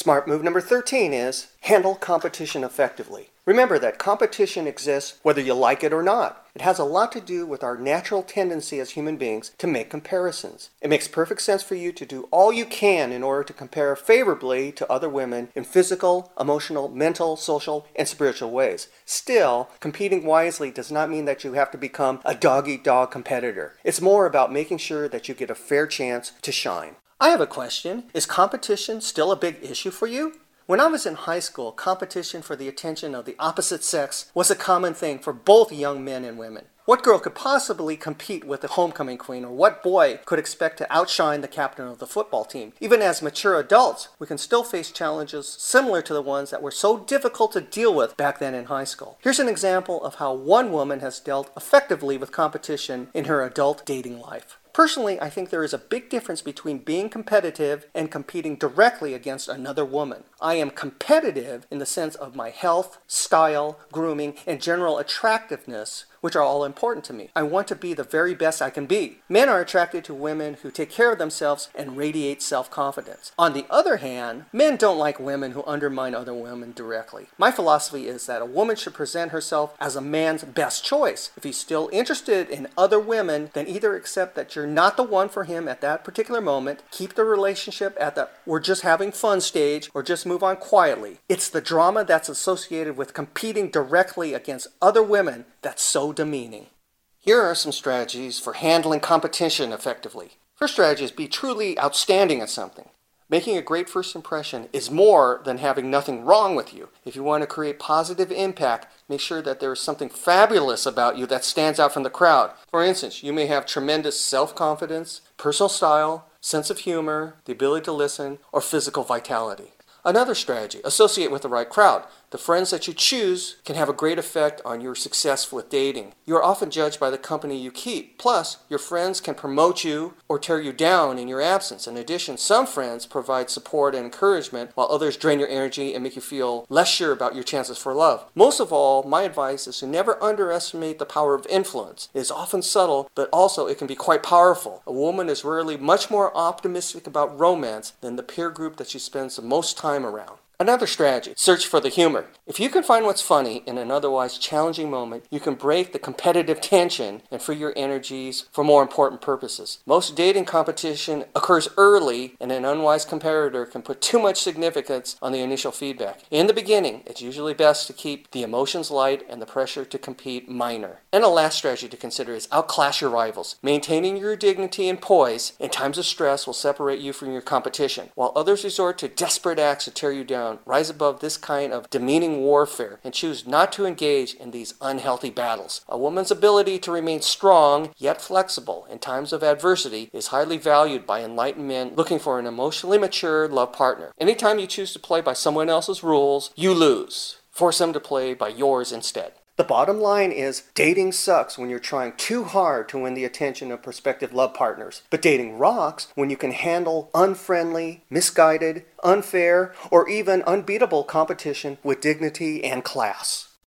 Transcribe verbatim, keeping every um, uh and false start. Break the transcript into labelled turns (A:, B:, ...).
A: Smart move number thirteen is handle competition effectively. Remember that competition exists whether you like it or not. It has a lot to do with our natural tendency as human beings to make comparisons. It makes perfect sense for you to do all you can in order to compare favorably to other women in physical, emotional, mental, social, and spiritual ways. Still, competing wisely does not mean that you have to become a dog-eat-dog competitor. It's more about making sure that you get a fair chance to shine. I have a question. Is competition still a big issue for you? When I was in high school, competition for the attention of the opposite sex was a common thing for both young men and women. What girl could possibly compete with the homecoming queen, or what boy could expect to outshine the captain of the football team? Even as mature adults, we can still face challenges similar to the ones that were so difficult to deal with back then in high school. Here's an example of how one woman has dealt effectively with competition in her adult dating life. Personally, I think there is a big difference between being competitive and competing directly against another woman. I am competitive in the sense of my health, style, grooming, and general attractiveness, which are all important to me. I want to be the very best I can be. Men are attracted to women who take care of themselves and radiate self-confidence. On the other hand, men don't like women who undermine other women directly. My philosophy is that a woman should present herself as a man's best choice. If he's still interested in other women, then either accept that you're not the one for him at that particular moment, keep the relationship at the we're just having fun stage, or just move on quietly. It's the drama that's associated with competing directly against other women that's so demeaning. Here are some strategies for handling competition effectively. First strategy is be truly outstanding at something. Making a great first impression is more than having nothing wrong with you. If you want to create positive impact, make sure that there is something fabulous about you that stands out from the crowd. For instance, you may have tremendous self-confidence, personal style, sense of humor, the ability to listen, or physical vitality. Another strategy, associate with the right crowd. The friends that you choose can have a great effect on your success with dating. You are often judged by the company you keep. Plus, your friends can promote you or tear you down in your absence. In addition, some friends provide support and encouragement, while others drain your energy and make you feel less sure about your chances for love. Most of all, my advice is to never underestimate the power of influence. It is often subtle, but also it can be quite powerful. A woman is rarely much more optimistic about romance than the peer group that she spends the most time around. Another strategy, search for the humor. If you can find what's funny in an otherwise challenging moment, you can break the competitive tension and free your energies for more important purposes. Most dating competition occurs early, and an unwise competitor can put too much significance on the initial feedback. In the beginning, it's usually best to keep the emotions light and the pressure to compete minor. And a last strategy to consider is outclass your rivals. Maintaining your dignity and poise in times of stress will separate you from your competition. While others resort to desperate acts to tear you down, rise above this kind of demeaning warfare and choose not to engage in these unhealthy battles. A woman's ability to remain strong yet flexible in times of adversity is highly valued by enlightened men looking for an emotionally mature love partner. Anytime you choose to play by someone else's rules, you lose. Force them to play by yours instead. The bottom line is dating sucks when you're trying too hard to win the attention of prospective love partners. But dating rocks when you can handle unfriendly, misguided, unfair, or even unbeatable competition with dignity and class.